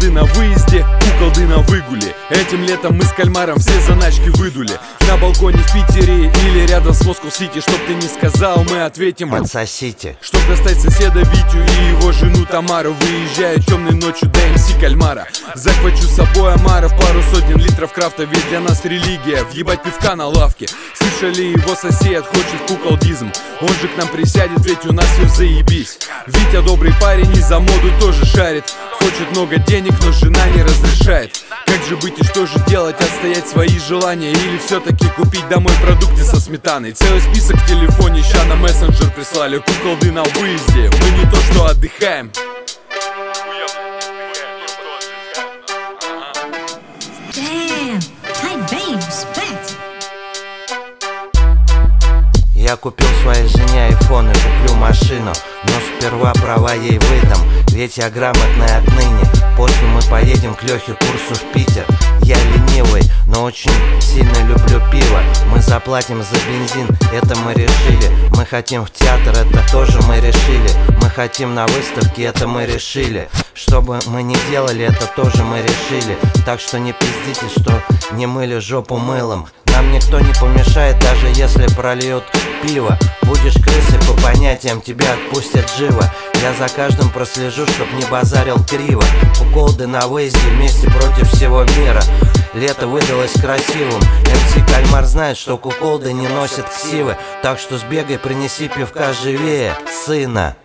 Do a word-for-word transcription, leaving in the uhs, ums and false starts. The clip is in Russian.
Куколды на выезде, куколды на выгуле. Этим летом мы с кальмаром все заначки выдули. На балконе в Питере или рядом с Москва-Сити. Чтоб ты не сказал, мы ответим: отсосите. Чтоб достать соседа Витю и его жену Тамару. Выезжаю темной ночью до эм си Кальмара. Захвачу с собой омаров, пару сотен литров крафта. Ведь для нас религия въебать пивка на лавке. Слышали, его сосед хочет куколдизм. Он же к нам присядет, ведь у нас все заебись. Витя добрый парень и за моду тоже шарит. Хочет много денег, но жена не разрешает. Как же быть и что же делать? Отстоять свои желания или все-таки купить домой продукты со сметаной? Целый список в телефоне, ща на мессенджер прислали. Куколды на выезде, мы не то что отдыхаем. Я купил своей жене айфон и куплю машину, но сперва права ей выдам, ведь я грамотный отныне. После мы поедем к Лехе курсу в Питер. Я ленивый, но очень сильно люблю пиво. Мы заплатим за бензин, это мы решили. Мы хотим в театр, это тоже мы решили. Мы хотим на выставке, это мы решили. Что бы мы ни делали, это тоже мы решили. Так что не пиздите, что не мыли жопу мылом. Нам никто не помешает, даже если прольют пиво. Будешь крысой по понятиям, тебя отпустят живо. Я за каждым прослежу, чтоб не базарил криво. Куколды на выезде вместе против всего мира. Лето выдалось красивым. эм си Кальмар знает, что куколды не носят ксивы. Так что сбегай, принеси пивка живее, сына.